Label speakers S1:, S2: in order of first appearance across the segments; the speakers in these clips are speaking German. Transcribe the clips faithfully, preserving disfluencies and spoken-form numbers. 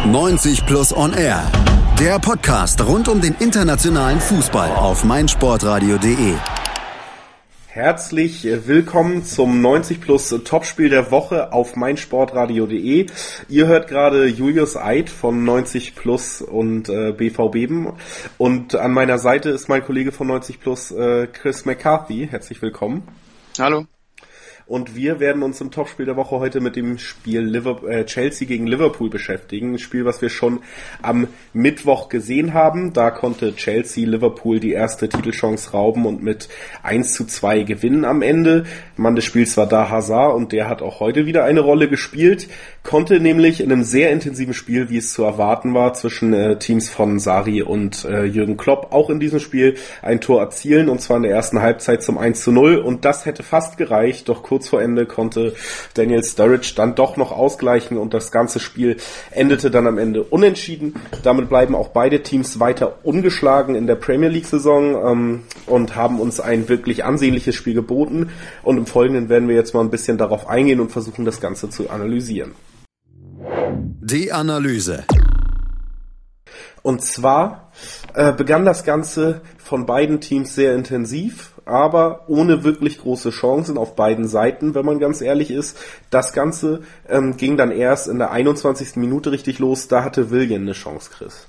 S1: neunzig Plus On Air. Der Podcast rund um den internationalen Fußball auf meinsportradio punkt de.
S2: Herzlich willkommen zum neunzig Plus Topspiel der Woche auf meinsportradio punkt de. Ihr hört gerade Julius Eid von neunzig Plus und äh, B V Beben. Und an meiner Seite ist mein Kollege von neunzig Plus, äh, Chris McCarthy. Herzlich willkommen.
S3: Hallo.
S2: Und wir werden uns im Topspiel der Woche heute mit dem Spiel Liverpool, äh, Chelsea gegen Liverpool beschäftigen. Ein Spiel, was wir schon am Mittwoch gesehen haben. Da konnte Chelsea Liverpool die erste Titelchance rauben und mit eins zu zwei gewinnen am Ende. Mann des Spiels war da Hazard und der hat auch heute wieder eine Rolle gespielt. Konnte nämlich in einem sehr intensiven Spiel, wie es zu erwarten war, zwischen äh, Teams von Sarri und äh, Jürgen Klopp auch in diesem Spiel ein Tor erzielen, und zwar in der ersten Halbzeit zum eins zu null. Und das hätte fast gereicht, doch kurz Kurz vor Ende konnte Daniel Sturridge dann doch noch ausgleichen und das ganze Spiel endete dann am Ende unentschieden. Damit bleiben auch beide Teams weiter ungeschlagen in der Premier League-Saison ähm, und haben uns ein wirklich ansehnliches Spiel geboten. Und im Folgenden werden wir jetzt mal ein bisschen darauf eingehen und versuchen, das Ganze zu analysieren.
S1: Die Analyse.
S2: Und zwar äh, begann das Ganze von beiden Teams sehr intensiv, aber ohne wirklich große Chancen auf beiden Seiten, wenn man ganz ehrlich ist. Das Ganze ähm, ging dann erst in der einundzwanzigsten Minute richtig los. Da hatte Willian eine Chance, Chris.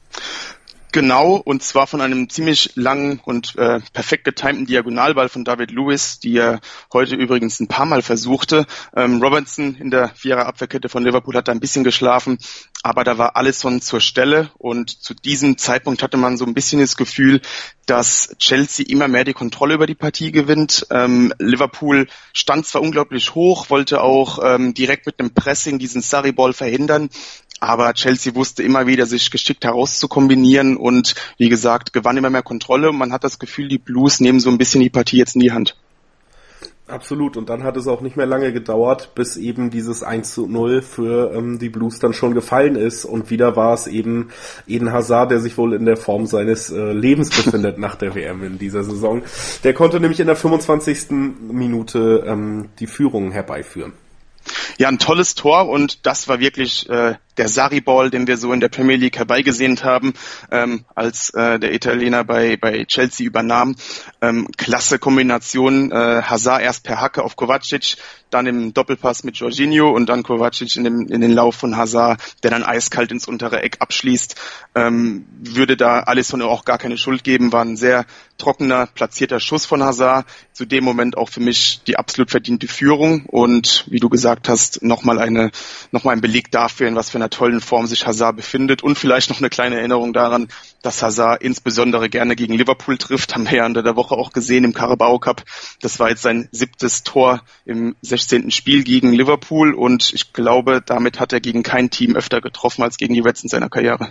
S3: Genau, und zwar von einem ziemlich langen und äh, perfekt getimten Diagonalball von David Luiz, die er heute übrigens ein paar Mal versuchte. Ähm, Robertson in der Vierer-Abwehrkette von Liverpool hat da ein bisschen geschlafen, aber da war Alisson zur Stelle, und zu diesem Zeitpunkt hatte man so ein bisschen das Gefühl, dass Chelsea immer mehr die Kontrolle über die Partie gewinnt. Ähm, Liverpool stand zwar unglaublich hoch, wollte auch ähm, direkt mit einem Pressing diesen Sarri-Ball verhindern, aber Chelsea wusste immer wieder, sich geschickt herauszukombinieren und, wie gesagt, gewann immer mehr Kontrolle. Man hat das Gefühl, die Blues nehmen so ein bisschen die Partie jetzt in die Hand.
S2: Absolut, und dann hat es auch nicht mehr lange gedauert, bis eben dieses eins zu null für ähm, die Blues dann schon gefallen ist, und wieder war es eben Eden Hazard, der sich wohl in der Form seines äh, Lebens befindet nach der W M in dieser Saison. Der konnte nämlich in der fünfundzwanzigsten Minute ähm, die Führung herbeiführen.
S3: Ja, ein tolles Tor, und das war wirklich äh, der Sarri-Ball, den wir so in der Premier League herbeigesehnt haben, ähm, als äh, der Italiener bei bei Chelsea übernahm. Ähm, klasse Kombination, äh, Hazard erst per Hacke auf Kovacic, dann im Doppelpass mit Jorginho und dann Kovacic in, dem, in den Lauf von Hazard, der dann eiskalt ins untere Eck abschließt. Ähm, würde da Alisson auch gar keine Schuld geben, war ein sehr trockener, platzierter Schuss von Hazard. Zu dem Moment auch für mich die absolut verdiente Führung, und wie du gesagt hast, nochmal eine, nochmal ein Beleg dafür, in was für einer tollen Form sich Hazard befindet, und vielleicht noch eine kleine Erinnerung daran, dass Hazard insbesondere gerne gegen Liverpool trifft, haben wir ja unter der Woche auch gesehen im Carabao Cup. Das war jetzt sein siebtes Tor im sechzehnten Spiel gegen Liverpool, und ich glaube, damit hat er gegen kein Team öfter getroffen als gegen die Reds in seiner Karriere.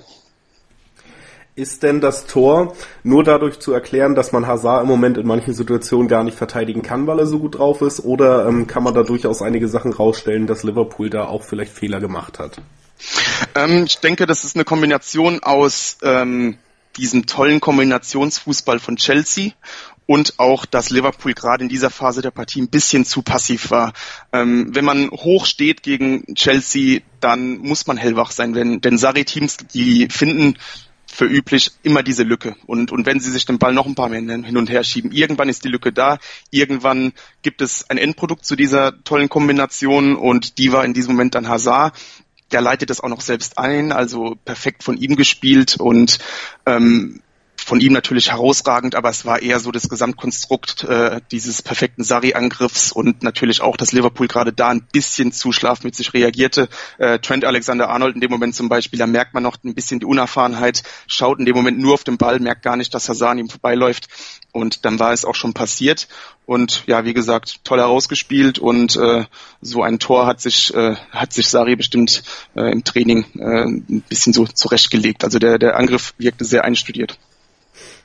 S2: Ist denn das Tor nur dadurch zu erklären, dass man Hazard im Moment in manchen Situationen gar nicht verteidigen kann, weil er so gut drauf ist, oder ähm, kann man da durchaus einige Sachen rausstellen, dass Liverpool da auch vielleicht Fehler gemacht hat?
S3: Ähm, ich denke, das ist eine Kombination aus ähm, diesem tollen Kombinationsfußball von Chelsea und auch, dass Liverpool gerade in dieser Phase der Partie ein bisschen zu passiv war. Ähm, wenn man hoch steht gegen Chelsea, dann muss man hellwach sein, wenn, denn Sarri-Teams, die finden für üblich immer diese Lücke. Und, und wenn sie sich den Ball noch ein paar Mal hin und her schieben, irgendwann ist die Lücke da, irgendwann gibt es ein Endprodukt zu dieser tollen Kombination, und die war in diesem Moment dann Hazard. Der leitet das auch noch selbst ein, also perfekt von ihm gespielt und ähm, von ihm natürlich herausragend, aber es war eher so das Gesamtkonstrukt äh, dieses perfekten Sarri-Angriffs, und natürlich auch, dass Liverpool gerade da ein bisschen zu schlafmützig reagierte. Äh, Trent Alexander-Arnold in dem Moment zum Beispiel, da merkt man noch ein bisschen die Unerfahrenheit, schaut in dem Moment nur auf den Ball, merkt gar nicht, dass Hazard an ihm vorbeiläuft, und dann war es auch schon passiert. Und ja, wie gesagt, toll herausgespielt, und äh, so ein Tor hat sich äh, hat sich Sarri bestimmt äh, im Training äh, ein bisschen so zurechtgelegt. Also der der Angriff wirkte sehr einstudiert.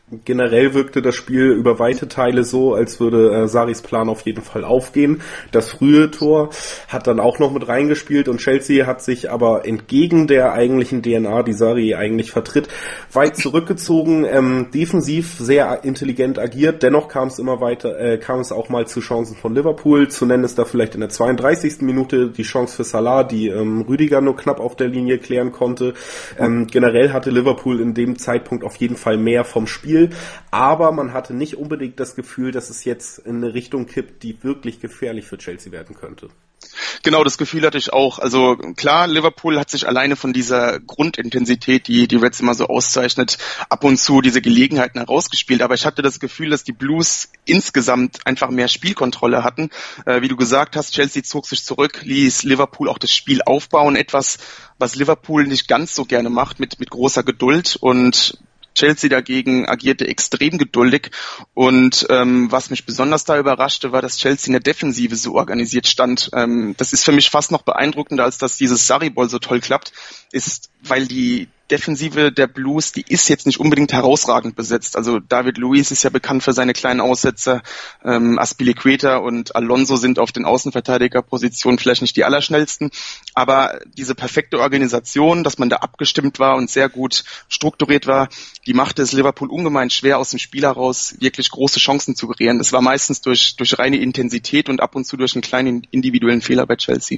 S2: Generell wirkte das Spiel über weite Teile so, als würde äh, Sarris Plan auf jeden Fall aufgehen. Das frühe Tor hat dann auch noch mit reingespielt und Chelsea hat sich aber entgegen der eigentlichen D N A, die Sarri eigentlich vertritt, weit zurückgezogen, ähm, defensiv sehr intelligent agiert. Dennoch kam es immer weiter, äh, kam es auch mal zu Chancen von Liverpool. Zu nennen ist da vielleicht in der zweiunddreißigsten Minute die Chance für Salah, die ähm, Rüdiger nur knapp auf der Linie klären konnte. Ähm, generell hatte Liverpool in dem Zeitpunkt auf jeden Fall mehr vom Spiel. Aber man hatte nicht unbedingt das Gefühl, dass es jetzt in eine Richtung kippt, die wirklich gefährlich für Chelsea werden könnte.
S3: Genau, das Gefühl hatte ich auch. Also klar, Liverpool hat sich alleine von dieser Grundintensität, die die Reds immer so auszeichnet, ab und zu diese Gelegenheiten herausgespielt. Aber ich hatte das Gefühl, dass die Blues insgesamt einfach mehr Spielkontrolle hatten. Äh, wie du gesagt hast, Chelsea zog sich zurück, ließ Liverpool auch das Spiel aufbauen. Etwas, was Liverpool nicht ganz so gerne macht, mit mit großer Geduld. Und Chelsea dagegen agierte extrem geduldig und ähm, was mich besonders da überraschte, war, dass Chelsea in der Defensive so organisiert stand. Ähm, das ist für mich fast noch beeindruckender, als dass dieses Sarri-Ball so toll klappt, ist, weil die Defensive der Blues, die ist jetzt nicht unbedingt herausragend besetzt. Also David Luiz ist ja bekannt für seine kleinen Aussetzer, ähm, Azpilicueta und Alonso sind auf den Außenverteidigerpositionen vielleicht nicht die allerschnellsten, aber diese perfekte Organisation, dass man da abgestimmt war und sehr gut strukturiert war, die machte es Liverpool ungemein schwer, aus dem Spiel heraus wirklich große Chancen zu kreieren. Das war meistens durch durch reine Intensität und ab und zu durch einen kleinen individuellen Fehler bei Chelsea.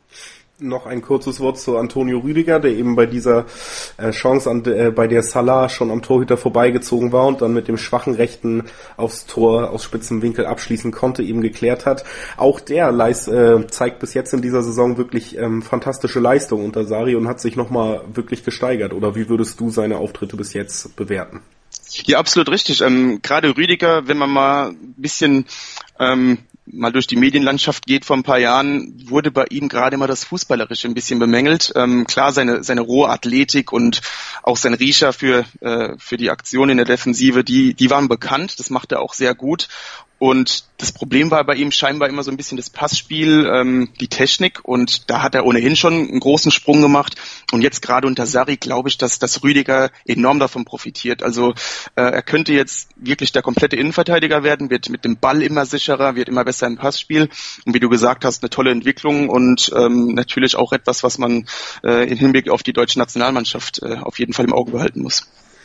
S2: Noch ein kurzes Wort zu Antonio Rüdiger, der eben bei dieser äh, Chance, an, äh, bei der Salah schon am Torhüter vorbeigezogen war und dann mit dem schwachen Rechten aufs Tor aus spitzem Winkel abschließen konnte, eben geklärt hat. Auch der leist, äh, zeigt bis jetzt in dieser Saison wirklich ähm, fantastische Leistung unter Sarri und hat sich nochmal wirklich gesteigert. Oder wie würdest du seine Auftritte bis jetzt bewerten?
S3: Ja, absolut richtig. Ähm, gerade Rüdiger, wenn man mal ein bisschen ähm, mal durch die Medienlandschaft geht vor ein paar Jahren, wurde bei ihm gerade mal das Fußballerische ein bisschen bemängelt. Ähm, klar, seine seine rohe Athletik und auch sein Riecher für äh, für die Aktion in der Defensive, die die waren bekannt. Das macht er auch sehr gut. Und das Problem war bei ihm scheinbar immer so ein bisschen das Passspiel, ähm, die Technik. Und da hat er ohnehin schon einen großen Sprung gemacht. Und jetzt gerade unter Sarri glaube ich, dass, dass Rüdiger enorm davon profitiert. Also äh, er könnte jetzt wirklich der komplette Innenverteidiger werden, wird mit dem Ball immer sicherer, wird immer besser im Passspiel. Und wie du gesagt hast, eine tolle Entwicklung und ähm, natürlich auch etwas, was man äh, im Hinblick auf die deutsche Nationalmannschaft äh, auf jeden Fall im Auge behalten muss.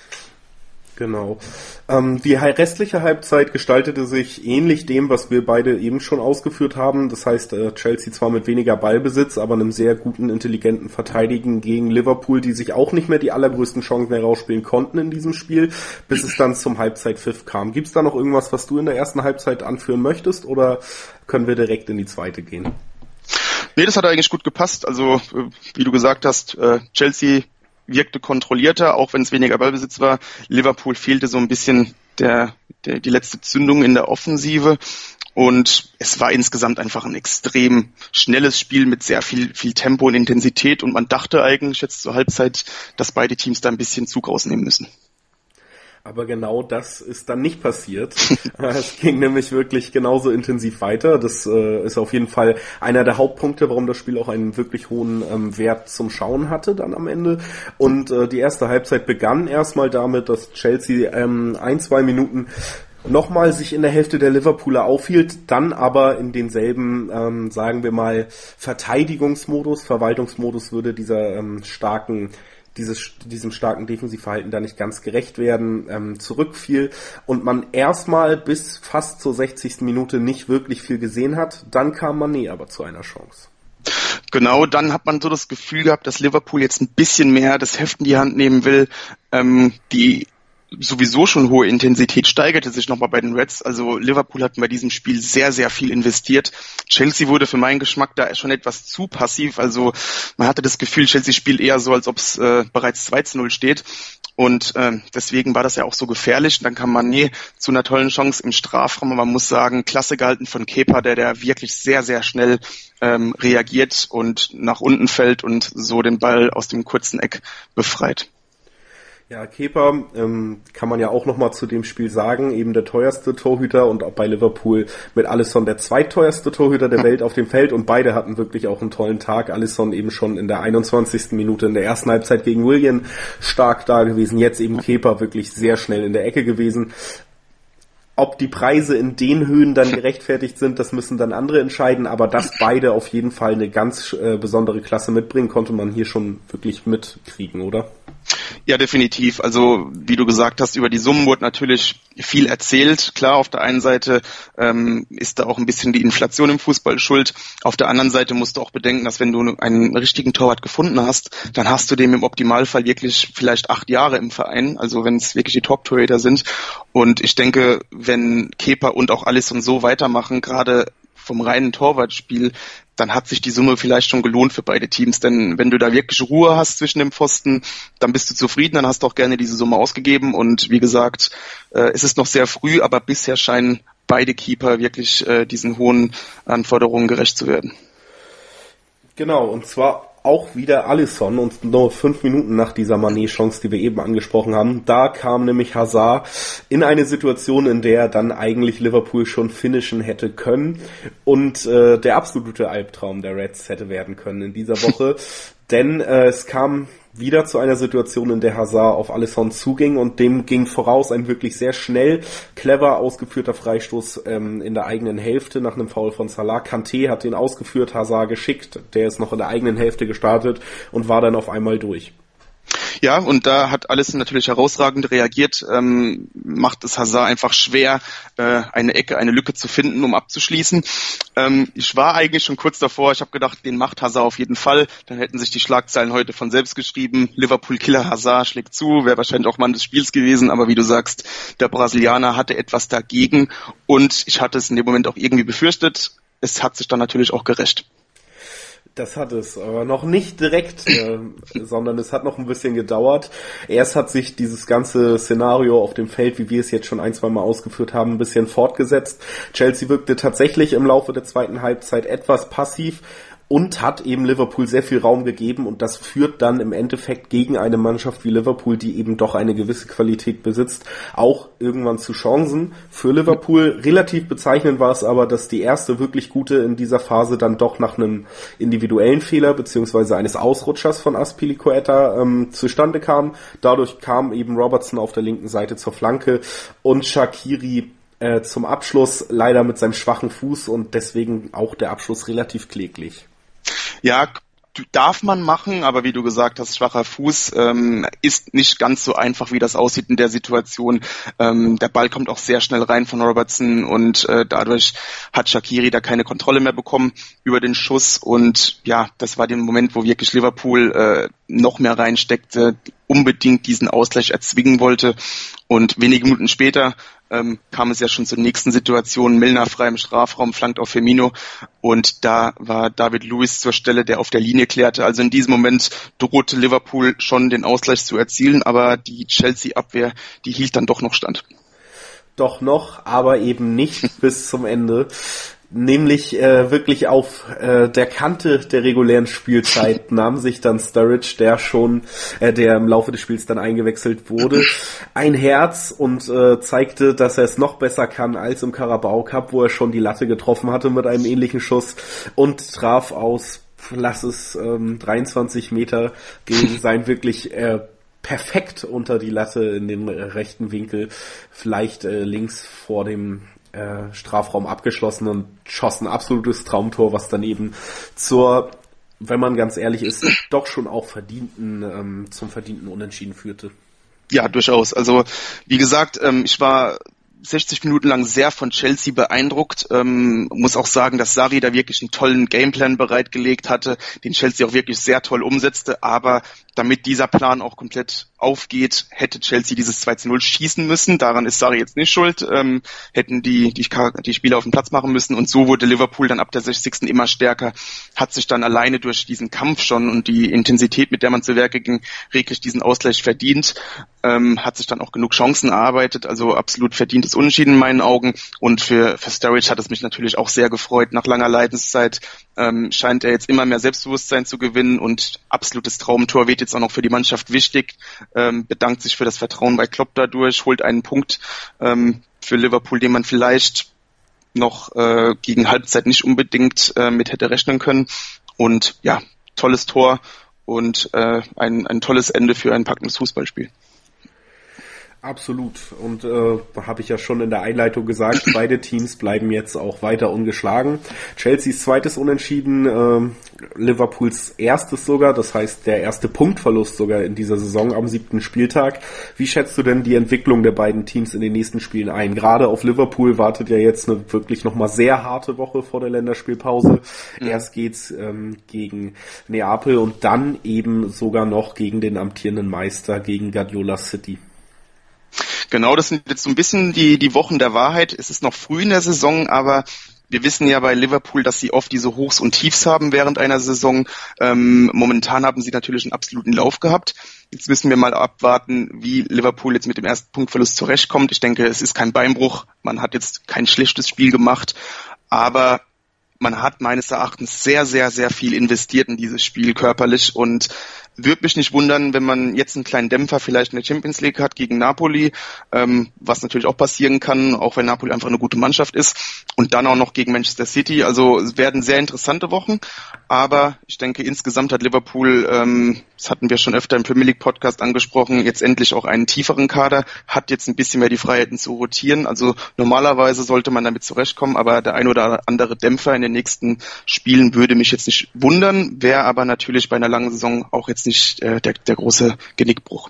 S2: Genau. Ähm, die restliche Halbzeit gestaltete sich ähnlich dem, was wir beide eben schon ausgeführt haben. Das heißt, äh, Chelsea zwar mit weniger Ballbesitz, aber einem sehr guten, intelligenten Verteidigen gegen Liverpool, die sich auch nicht mehr die allergrößten Chancen herausspielen konnten in diesem Spiel, bis es dann zum Halbzeitpfiff kam. Gibt's da noch irgendwas, was du in der ersten Halbzeit anführen möchtest, oder können wir direkt in die zweite gehen?
S3: Nee, das hat eigentlich gut gepasst. Also, wie du gesagt hast, äh, Chelsea wirkte kontrollierter, auch wenn es weniger Ballbesitz war. Liverpool fehlte so ein bisschen der, der die letzte Zündung in der Offensive und es war insgesamt einfach ein extrem schnelles Spiel mit sehr viel viel Tempo und Intensität und man dachte eigentlich jetzt zur Halbzeit, dass beide Teams da ein bisschen Zug rausnehmen müssen.
S2: Aber genau das ist dann nicht passiert. Es ging nämlich wirklich genauso intensiv weiter. Das äh, ist auf jeden Fall einer der Hauptpunkte, warum das Spiel auch einen wirklich hohen ähm, Wert zum Schauen hatte dann am Ende. Und äh, die erste Halbzeit begann erstmal damit, dass Chelsea ähm, ein, zwei Minuten nochmal sich in der Hälfte der Liverpooler aufhielt, dann aber in denselben, ähm, sagen wir mal, Verteidigungsmodus, Verwaltungsmodus würde dieser ähm, starken Dieses, diesem starken Defensivverhalten da nicht ganz gerecht werden, ähm, zurückfiel und man erstmal bis fast zur sechzigsten Minute nicht wirklich viel gesehen hat. Dann kam Mané aber zu einer Chance.
S3: Genau, dann hat man so das Gefühl gehabt, dass Liverpool jetzt ein bisschen mehr das Heft in die Hand nehmen will. Ähm, die sowieso schon hohe Intensität steigerte sich nochmal bei den Reds. Also Liverpool hat bei diesem Spiel sehr, sehr viel investiert. Chelsea wurde für meinen Geschmack da schon etwas zu passiv. Also man hatte das Gefühl, Chelsea spielt eher so, als ob es äh, bereits zwei zu null steht. Und äh, deswegen war das ja auch so gefährlich. Dann kam Mané zu einer tollen Chance im Strafraum. Und man muss sagen, klasse gehalten von Kepa, der der wirklich sehr, sehr schnell ähm, reagiert und nach unten fällt und so den Ball aus dem kurzen Eck befreit.
S2: Ja, Kepa ähm, kann man ja auch nochmal zu dem Spiel sagen, eben der teuerste Torhüter und auch bei Liverpool mit Alisson der zweitteuerste Torhüter der Welt auf dem Feld und beide hatten wirklich auch einen tollen Tag. Alisson eben schon in der einundzwanzigsten Minute in der ersten Halbzeit gegen Willian stark da gewesen, jetzt eben Kepa wirklich sehr schnell in der Ecke gewesen. Ob die Preise in den Höhen dann gerechtfertigt sind, das müssen dann andere entscheiden, aber dass beide auf jeden Fall eine ganz äh, besondere Klasse mitbringen, konnte man hier schon wirklich mitkriegen, oder?
S3: Ja, definitiv. Also wie du gesagt hast, über die Summen wurde natürlich viel erzählt. Klar, auf der einen Seite ähm, ist da auch ein bisschen die Inflation im Fußball schuld. Auf der anderen Seite musst du auch bedenken, dass wenn du einen richtigen Torwart gefunden hast, dann hast du dem im Optimalfall wirklich vielleicht acht Jahre im Verein. Also wenn es wirklich die Top-Torhüter sind. Und ich denke, wenn Kepa und auch Alisson so weitermachen, gerade vom reinen Torwartspiel, dann hat sich die Summe vielleicht schon gelohnt für beide Teams. Denn wenn du da wirklich Ruhe hast zwischen dem Pfosten, dann bist du zufrieden, dann hast du auch gerne diese Summe ausgegeben. Und wie gesagt, äh, es ist noch sehr früh, aber bisher scheinen beide Keeper wirklich äh, diesen hohen Anforderungen gerecht zu werden.
S2: Genau, und zwar auch wieder Alisson und nur fünf Minuten nach dieser Mané-Chance, die wir eben angesprochen haben, da kam nämlich Hazard in eine Situation, in der dann eigentlich Liverpool schon finishen hätte können und äh, der absolute Albtraum der Reds hätte werden können in dieser Woche, denn äh, es kam wieder zu einer Situation, in der Hazard auf Alisson zuging und dem ging voraus ein wirklich sehr schnell, clever ausgeführter Freistoß ähm, in der eigenen Hälfte nach einem Foul von Salah. Kanté hat den ausgeführt, Hazard geschickt, der ist noch in der eigenen Hälfte gestartet und war dann auf einmal durch.
S3: Ja, und da hat Alisson natürlich herausragend reagiert, ähm, macht es Hazard einfach schwer, äh, eine Ecke, eine Lücke zu finden, um abzuschließen. Ähm, ich war eigentlich schon kurz davor, ich habe gedacht, den macht Hazard auf jeden Fall, dann hätten sich die Schlagzeilen heute von selbst geschrieben, Liverpool-Killer Hazard schlägt zu, wäre wahrscheinlich auch Mann des Spiels gewesen, aber wie du sagst, der Brasilianer hatte etwas dagegen und ich hatte es in dem Moment auch irgendwie befürchtet, es hat sich dann natürlich auch gerecht.
S2: Das hat es, aber noch nicht direkt, äh, sondern es hat noch ein bisschen gedauert. Erst hat sich dieses ganze Szenario auf dem Feld, wie wir es jetzt schon ein, zwei Mal ausgeführt haben, ein bisschen fortgesetzt. Chelsea wirkte tatsächlich im Laufe der zweiten Halbzeit etwas passiv und hat eben Liverpool sehr viel Raum gegeben und das führt dann im Endeffekt gegen eine Mannschaft wie Liverpool, die eben doch eine gewisse Qualität besitzt, auch irgendwann zu Chancen für Liverpool. Relativ bezeichnend war es aber, dass die erste wirklich gute in dieser Phase dann doch nach einem individuellen Fehler beziehungsweise eines Ausrutschers von Azpilicueta ähm, zustande kam. Dadurch kam eben Robertson auf der linken Seite zur Flanke und Shaqiri äh, zum Abschluss, leider mit seinem schwachen Fuß und deswegen auch der Abschluss relativ kläglich.
S3: Ja, darf man machen, aber wie du gesagt hast, schwacher Fuß ähm, ist nicht ganz so einfach, wie das aussieht in der Situation. Ähm, der Ball kommt auch sehr schnell rein von Robertson und äh, dadurch hat Shaqiri da keine Kontrolle mehr bekommen über den Schuss und ja, das war der Moment, wo wirklich Liverpool äh, noch mehr reinsteckte, unbedingt diesen Ausgleich erzwingen wollte und wenige Minuten später ähm, kam es ja schon zur nächsten Situation. Milner frei im Strafraum, flankt auf Firmino und da war David Luiz zur Stelle, der auf der Linie klärte. Also in diesem Moment drohte Liverpool schon den Ausgleich zu erzielen, aber die Chelsea-Abwehr, die hielt dann doch noch stand.
S2: Doch noch, aber eben nicht bis zum Ende. Nämlich äh, wirklich auf äh, der Kante der regulären Spielzeit nahm sich dann Sturridge, der schon, äh, der im Laufe des Spiels dann eingewechselt wurde, ein Herz und äh, zeigte, dass er es noch besser kann als im Carabao Cup, wo er schon die Latte getroffen hatte mit einem ähnlichen Schuss und traf aus, lass es ähm, dreiundzwanzig Meter gegen sein wirklich äh, perfekt unter die Latte in den äh, rechten Winkel, vielleicht äh, links vor dem Äh, Strafraum abgeschlossen und schoss ein absolutes Traumtor, was dann eben zur, wenn man ganz ehrlich ist, doch schon auch verdienten, ähm, zum verdienten Unentschieden führte.
S3: Ja, durchaus. Also wie gesagt, ähm, ich war sechzig Minuten lang sehr von Chelsea beeindruckt. Ähm, muss auch sagen, dass Sarri da wirklich einen tollen Gameplan bereitgelegt hatte, den Chelsea auch wirklich sehr toll umsetzte, aber damit dieser Plan auch komplett aufgeht, hätte Chelsea dieses zwei zu null schießen müssen. Daran ist Sarri jetzt nicht schuld. Ähm, hätten die, die die Spieler auf den Platz machen müssen. Und so wurde Liverpool dann ab der sechzigsten immer stärker, hat sich dann alleine durch diesen Kampf schon und die Intensität, mit der man zu Werke ging, reglich diesen Ausgleich verdient. Ähm, hat sich dann auch genug Chancen erarbeitet. Also absolut verdientes Unentschieden in meinen Augen. Und für, für Sturridge hat es mich natürlich auch sehr gefreut, nach langer Leidenszeit ähm, scheint er jetzt immer mehr Selbstbewusstsein zu gewinnen und absolutes Traumtor, wird jetzt auch noch für die Mannschaft wichtig, ähm, bedankt sich für das Vertrauen bei Klopp dadurch, holt einen Punkt ähm, für Liverpool, den man vielleicht noch äh, gegen Halbzeit nicht unbedingt äh, mit hätte rechnen können. Und ja, tolles Tor und äh, ein, ein tolles Ende für ein packendes Fußballspiel.
S2: Absolut. Und äh, habe ich ja schon in der Einleitung gesagt, beide Teams bleiben jetzt auch weiter ungeschlagen. Chelseas zweites Unentschieden, äh, Liverpools erstes sogar, das heißt der erste Punktverlust sogar in dieser Saison am siebten Spieltag. Wie schätzt du denn die Entwicklung der beiden Teams in den nächsten Spielen ein? Gerade auf Liverpool wartet ja jetzt eine wirklich nochmal sehr harte Woche vor der Länderspielpause. Mhm. Erst geht's ähm, gegen Neapel und dann eben sogar noch gegen den amtierenden Meister, gegen Guardiola City.
S3: Genau, das sind jetzt so ein bisschen die, die Wochen der Wahrheit. Es ist noch früh in der Saison, aber wir wissen ja bei Liverpool, dass sie oft diese Hochs und Tiefs haben während einer Saison. Ähm, momentan haben sie natürlich einen absoluten Lauf gehabt. Jetzt müssen wir mal abwarten, wie Liverpool jetzt mit dem ersten Punktverlust zurechtkommt. Ich denke, es ist kein Beinbruch. Man hat jetzt kein schlechtes Spiel gemacht, aber man hat meines Erachtens sehr, sehr, sehr viel investiert in dieses Spiel körperlich und würde mich nicht wundern, wenn man jetzt einen kleinen Dämpfer vielleicht in der Champions League hat gegen Napoli, ähm, was natürlich auch passieren kann, auch wenn Napoli einfach eine gute Mannschaft ist und dann auch noch gegen Manchester City. Also es werden sehr interessante Wochen, aber ich denke insgesamt hat Liverpool, ähm, das hatten wir schon öfter im Premier League Podcast angesprochen, jetzt endlich auch einen tieferen Kader, hat jetzt ein bisschen mehr die Freiheiten zu rotieren. Also normalerweise sollte man damit zurechtkommen, aber der ein oder andere Dämpfer in den nächsten Spielen würde mich jetzt nicht wundern, wäre aber natürlich bei einer langen Saison auch jetzt nicht äh, der, der große Genickbruch.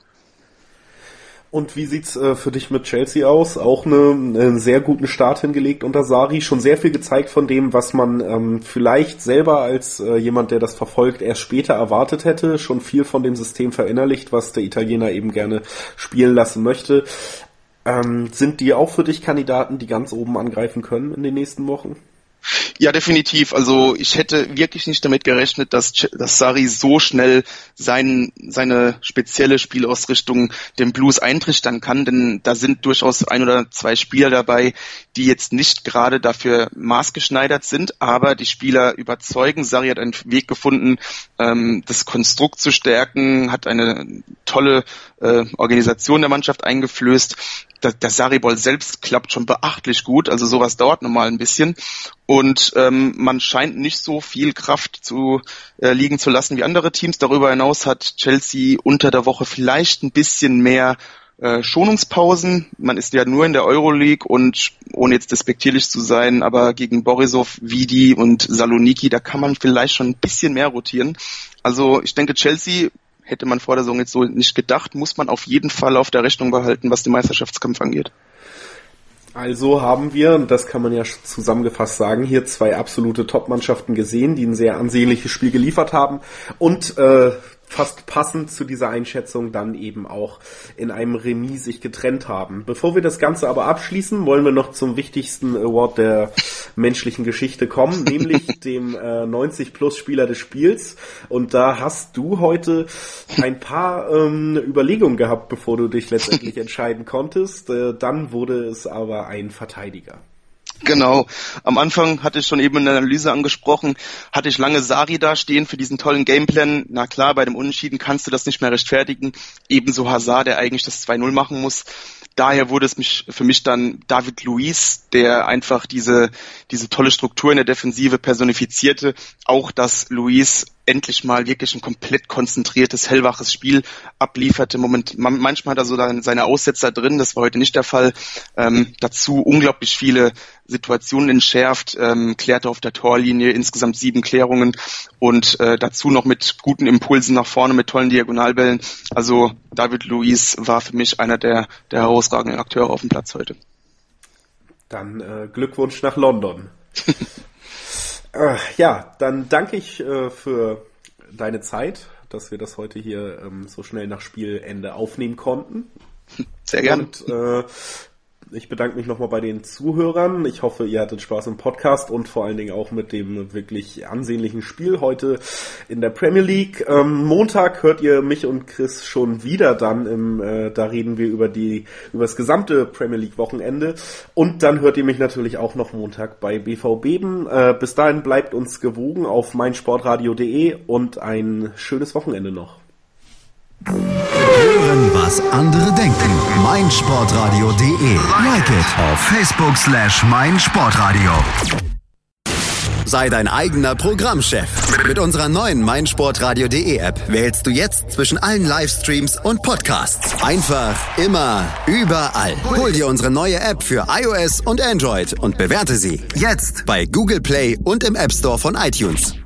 S2: Und wie sieht's äh, für dich mit Chelsea aus? Auch eine, einen sehr guten Start hingelegt unter Sarri. Schon sehr viel gezeigt von dem, was man ähm, vielleicht selber als äh, jemand, der das verfolgt, erst später erwartet hätte. Schon viel von dem System verinnerlicht, was der Italiener eben gerne spielen lassen möchte. Ähm, sind die auch für dich Kandidaten, die ganz oben angreifen können in den nächsten Wochen?
S3: Ja, definitiv. Also ich hätte wirklich nicht damit gerechnet, dass, dass Sarri so schnell sein, seine spezielle Spielausrichtung dem Blues eintrichtern kann, denn da sind durchaus ein oder zwei Spieler dabei, die jetzt nicht gerade dafür maßgeschneidert sind, aber die Spieler überzeugen. Sarri hat einen Weg gefunden, ähm, das Konstrukt zu stärken, hat eine tolle äh, Organisation der Mannschaft eingeflößt. Der, der Sarri-Ball selbst klappt schon beachtlich gut, also sowas dauert nochmal ein bisschen und ähm, man scheint nicht so viel Kraft zu äh, liegen zu lassen wie andere Teams. Darüber hinaus hat Chelsea unter der Woche vielleicht ein bisschen mehr äh, Schonungspausen. Man ist ja nur in der Euroleague und ohne jetzt despektierlich zu sein, aber gegen Borisov, Vidi und Saloniki, da kann man vielleicht schon ein bisschen mehr rotieren. Also ich denke, Chelsea hätte man vor der Saison jetzt so nicht gedacht, muss man auf jeden Fall auf der Rechnung behalten, was den Meisterschaftskampf angeht.
S2: Also haben wir, und das kann man ja zusammengefasst sagen, hier zwei absolute Top-Mannschaften gesehen, die ein sehr ansehnliches Spiel geliefert haben und äh, fast passend zu dieser Einschätzung dann eben auch in einem Remis sich getrennt haben. Bevor wir das Ganze aber abschließen, wollen wir noch zum wichtigsten Award der menschlichen Geschichte kommen, nämlich dem äh, neunzig Plus Spieler des Spiels. Und da hast du heute ein paar ähm, Überlegungen gehabt, bevor du dich letztendlich entscheiden konntest. Äh, dann wurde es aber ein Verteidiger.
S3: Genau. Am Anfang hatte ich schon eben in der Analyse angesprochen, hatte ich lange Sarri da stehen für diesen tollen Gameplan. Na klar, bei dem Unentschieden kannst du das nicht mehr rechtfertigen. Ebenso Hazard, der eigentlich das zwei null machen muss. Daher wurde es mich, für mich dann David Luiz, der einfach diese, diese tolle Struktur in der Defensive personifizierte. Auch, dass Luiz endlich mal wirklich ein komplett konzentriertes, hellwaches Spiel ablieferte. Moment, man, manchmal hat er so dann seine Aussetzer drin, das war heute nicht der Fall. Ähm, dazu unglaublich viele Situationen entschärft, ähm, klärte auf der Torlinie, insgesamt sieben Klärungen und äh, dazu noch mit guten Impulsen nach vorne, mit tollen Diagonalbällen. Also David Luiz war für mich einer der, der herausragenden Akteure auf dem Platz heute.
S2: Dann äh, Glückwunsch nach London. äh, ja, dann danke ich äh, für deine Zeit, dass wir das heute hier ähm, so schnell nach Spielende aufnehmen konnten.
S3: Sehr gerne.
S2: Und äh, Ich bedanke mich nochmal bei den Zuhörern. Ich hoffe, ihr hattet Spaß im Podcast und vor allen Dingen auch mit dem wirklich ansehnlichen Spiel heute in der Premier League. Ähm, Montag hört ihr mich und Chris schon wieder dann im, äh, da reden wir über die, über das gesamte Premier League Wochenende. Und dann hört ihr mich natürlich auch noch Montag bei B V Beben. Äh, bis dahin bleibt uns gewogen auf meinsportradio punkt de und ein schönes Wochenende noch.
S1: Hören, was andere denken. meinsportradio punkt de. Like it auf Facebook slash meinsportradio. Sei dein eigener Programmchef. Mit unserer neuen meinsportradio punkt de App wählst du jetzt zwischen allen Livestreams und Podcasts. Einfach, immer, überall. Hol dir unsere neue App für iOS und Android und bewerte sie jetzt bei Google Play und im App Store von iTunes.